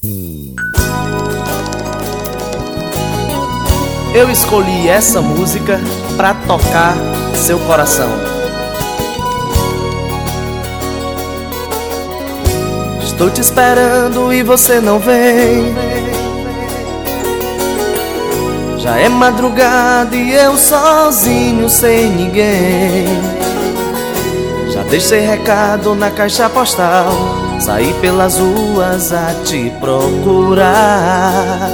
Eu escolhi essa música pra tocar seu coração. Estou te esperando e você não vem. Já é madrugada e eu sozinho sem ninguém. Já deixei recado na caixa postal, saí pelas ruas a te procurar.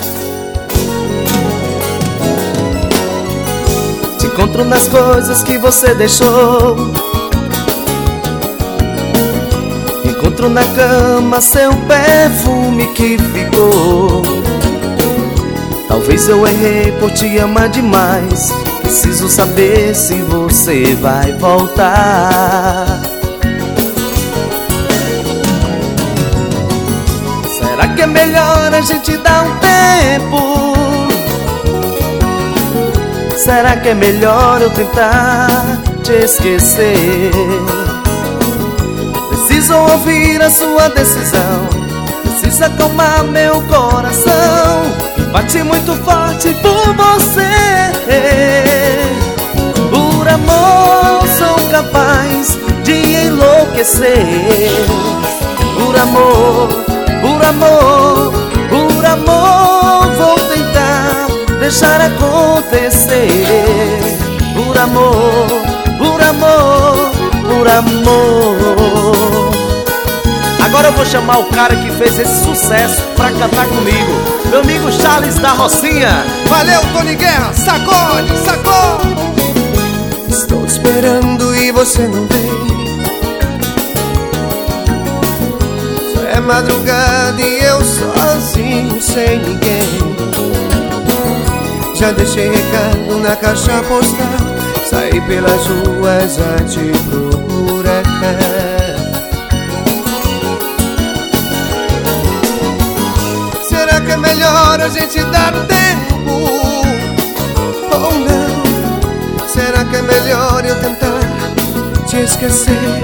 Te encontro nas coisas que você deixou. Encontro na cama seu perfume que ficou. Talvez eu errei por te amar demais. Preciso saber se você vai voltar. Será que é melhor a gente dar um tempo? Será que é melhor eu tentar te esquecer? Preciso ouvir a sua decisão. Preciso acalmar meu coração. Bate muito forte por você. Por amor sou capaz de enlouquecer. Por amor, por amor, por amor vou tentar deixar acontecer. Por amor, por amor, por amor. Agora eu vou chamar o cara que fez esse sucesso pra cantar comigo, meu amigo Charles da Rocinha. Valeu, Tony Guerra, sacode, sacode. Estou esperando e você não vem. Já é madrugada e eu sozinho sem ninguém. Já deixei recado na caixa postal, saí pelas ruas a te procurar. Será que é melhor a gente dar tempo ou não? Será que é melhor eu tentar te esquecer?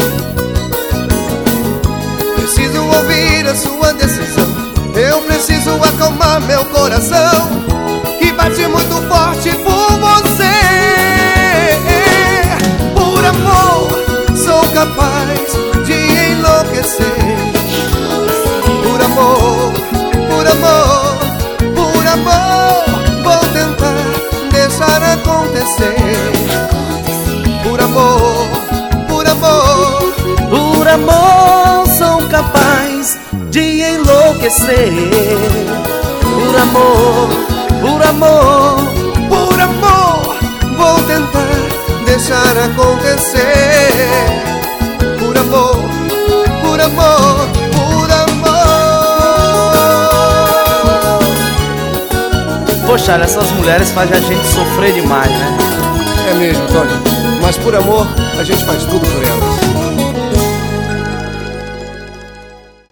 Preciso ouvir a sua decisão. Eu preciso acalmar meu coração, que bate muito forte por você. Por amor sou capaz de enlouquecer. Por amor, por amor, por amor vou tentar deixar acontecer. Por amor, por amor, por amor sou capaz de enlouquecer. Por amor, por amor, por amor vou tentar deixar acontecer. Por amor, por amor, por amor. Poxa, essas mulheres fazem a gente sofrer demais, né? É mesmo, Tony. Mas por amor, a gente faz tudo por elas.